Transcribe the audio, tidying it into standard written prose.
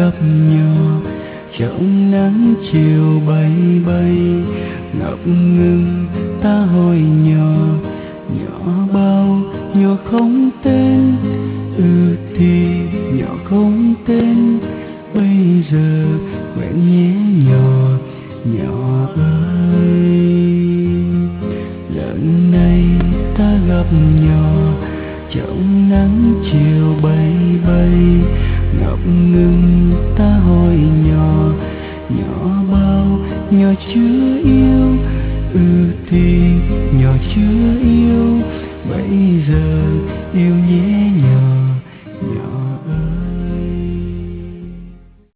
gặp nhỏ trong nắng chiều bay bay, ngập ngừng ta hỏi nhỏ, nhỏ bao nhỏ không tên, thì nhỏ không tên. Bây giờ quen nhé nhỏ, nhỏ ơi. Lần này ta gặp nhỏ trong nắng chiều bay bay, ngập ngừng ta hỏi nhỏ, nhỏ bao nhỏ chưa yêu, thì nhỏ chưa yêu. Bây giờ yêu nhé nhỏ.